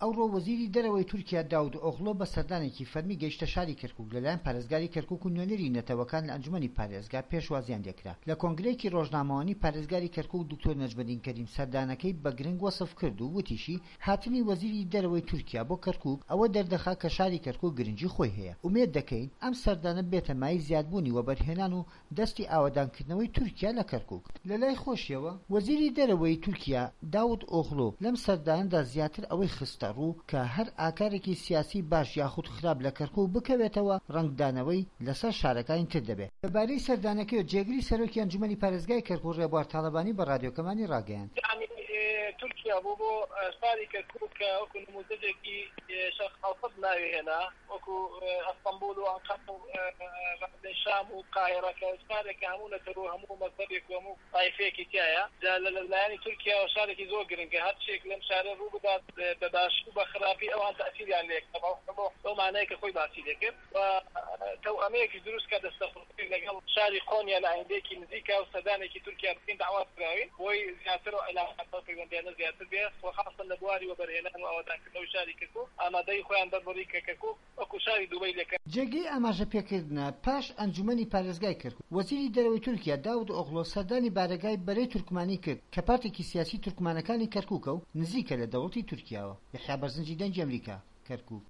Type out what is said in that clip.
ئەوڕۆ وەزیری دەرەوەی تورکیا داود ئۆغڵۆ بە سەردانێکی فەرمی گەیشتە شاری کەرکووک لەلایەن پارێزگاری کەرکووک و نوێنەری نەتەوەکان لە ئەنجومەنی پارێزگا پێشوازیان لێکرا. لە کۆنگرەیەکی ڕۆژنامەوانی پارێزگاری کەرکووک دکتۆر نەجمەدین کەریم سەردانەکەی بە گرنگ وەسف کرد و وتیشی هاتنی وەزیری دەرەوەی تورکیا بۆ کەرکووک ئەوە دەردەخا کە شاری کەرکووک گرنگی خۆی هەیە. ئومێد دەکەین ئەم سەردانە بێتە مای زیادبوونی وەبەرهێنان و دەستی ئاوەدانکردنەوەی تورکیا لە کەرکووک. لە لای خۆشیەوە وەزیری دەرەوەی تورکیا داود ئۆغڵۆ لەم سەردانەدا زیاتر ئەوەی خستە ڕوو کە هەر ئاکارێکی سیاسی باش یاخود خراپ لە کەرکووک بکەوێتەوە ڕنگدانەوەی لەسەر شارەکانی تر دەبێت. لەبارەی سەردانەکەی جێگری سەرۆکی ئەنجومەنی پارێزگای کەرکووک ڕێبوار تاڵەبانی بە ڕادیۆکەمانی ڕاگەیاند. تورکیا بۆ شاری کەرکووک کە وەکو نموزەجێکی شەرق ئەوسەط ناوی هێنا وەکو ئەستەمبول و ئەنقەرە و شام و قاهرە کە شارێکە هەموو لەتەر و هەموو مەزهەبێک و هەموو طایفەیەکی تایە. لەلایەنی تورکیا شارێکی زۆر گرنگە هەر شتێک لەم شارە ڕوو بدات بە باشی و بە خراپی ئەوان تەئسیریان لێ بەو مانایە کە خۆی باسی دەکرد و تەوئەمەیەکی دروست کە دەستەخۆی لەگەڵ شاری خۆنیا لە ئایندەیەکی نزیکە و سەردانێکی تورکیا بکەین داوات کراوین بۆی زیاتر و علاقەت پەیوەندیانە زیاتر بێت وخاصة لە بواری وەبەرهێنان و ئاوادانکردنەوەی شاری کەرکووک ئامادەی خۆیان بەربڕی کە کەرکووک وەکو شاری دووبەی لەکە. جێگەی ئاماژە پێکردنە پاش ئەنجومەنی پارێزگای کەرکووک وەزیری دەرەوەی تورکیا داود ئۆغڵۆ سەردانی بارگای بەرەی تورکمانی کرد کە پارتێکی سیاسی تورکمانەکانی کەرکووکە و نزیکە لە دەوڵەتی تورکیاوە. یەحیا بەرزنجی دەنگی ئەمریکا، کەرکووک.